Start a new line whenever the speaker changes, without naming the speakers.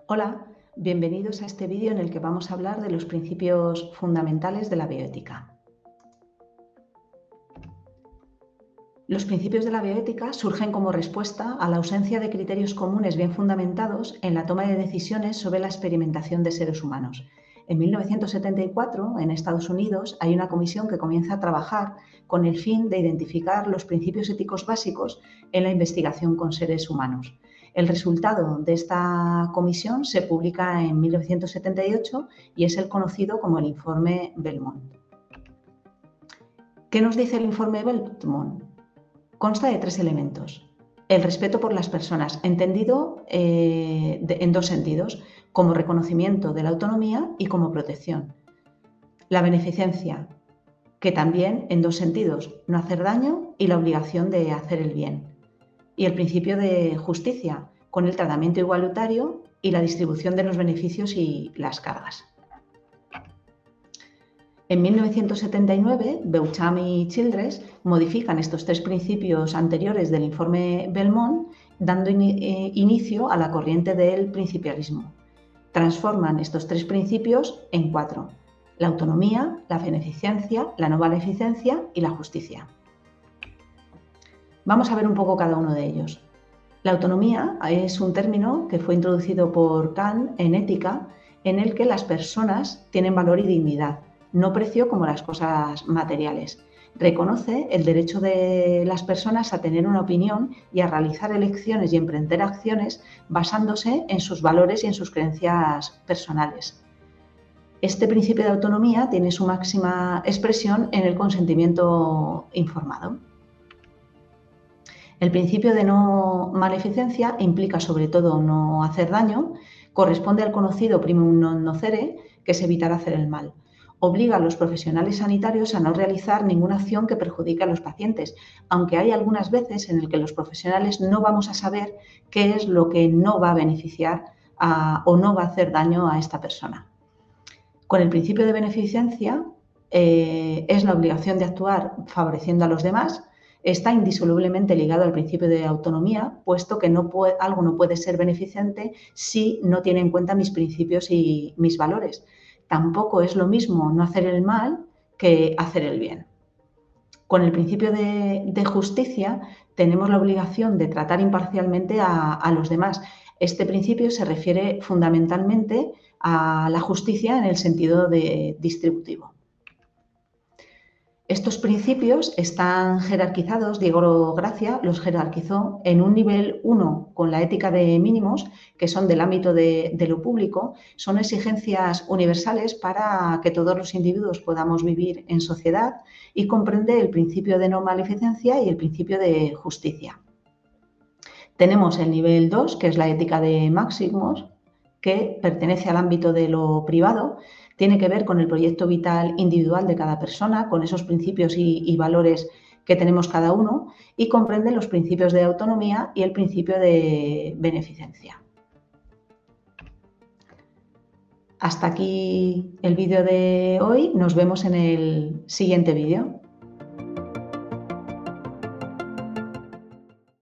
Hola, bienvenidos a este vídeo en el que vamos a hablar de los principios fundamentales de la bioética. Los principios de la bioética surgen como respuesta a la ausencia de criterios comunes bien fundamentados en la toma de decisiones sobre la experimentación de seres humanos. En 1974, en Estados Unidos, hay una comisión que comienza a trabajar con el fin de identificar los principios éticos básicos en la investigación con seres humanos. El resultado de esta comisión se publica en 1978 y es el conocido como el Informe Belmont. ¿Qué nos dice el Informe Belmont? Consta de 3 elementos. El respeto por las personas, entendido en dos sentidos, como reconocimiento de la autonomía y como protección. La beneficencia, que también en dos sentidos, no hacer daño y la obligación de hacer el bien. Y el principio de justicia, con el tratamiento igualitario y la distribución de los beneficios y las cargas. En 1979, Beauchamp y Childress modifican estos 3 principios anteriores del informe Belmont, dando inicio a la corriente del principialismo. Transforman estos 3 principios en 4: la autonomía, la beneficencia, la no maleficencia y la justicia. Vamos a ver un poco cada uno de ellos. La autonomía es un término que fue introducido por Kant en ética, en el que las personas tienen valor y dignidad, no precio como las cosas materiales. Reconoce el derecho de las personas a tener una opinión y a realizar elecciones y emprender acciones basándose en sus valores y en sus creencias personales. Este principio de autonomía tiene su máxima expresión en el consentimiento informado. El principio de no maleficencia implica sobre todo no hacer daño, corresponde al conocido primum non nocere, que es evitar hacer el mal. Obliga a los profesionales sanitarios a no realizar ninguna acción que perjudique a los pacientes, aunque hay algunas veces en las que los profesionales no vamos a saber qué es lo que no va a beneficiar o no va a hacer daño a esta persona. Con el principio de beneficencia es la obligación de actuar favoreciendo a los demás. Está indisolublemente ligado al principio de autonomía, puesto que algo no puede ser beneficente si no tiene en cuenta mis principios y mis valores. Tampoco es lo mismo no hacer el mal que hacer el bien. Con el principio de justicia tenemos la obligación de tratar imparcialmente a los demás. Este principio se refiere fundamentalmente a la justicia en el sentido distributivo. Estos principios están jerarquizados. Diego Gracia los jerarquizó en un nivel 1 con la ética de mínimos, que son del ámbito de lo público. Son exigencias universales para que todos los individuos podamos vivir en sociedad, y comprende el principio de no maleficencia y el principio de justicia. Tenemos el nivel 2, que es la ética de máximos, que pertenece al ámbito de lo privado, tiene que ver con el proyecto vital individual de cada persona, con esos principios y valores que tenemos cada uno, y comprende los principios de autonomía y el principio de beneficencia. Hasta aquí el vídeo de hoy. Nos vemos en el siguiente vídeo.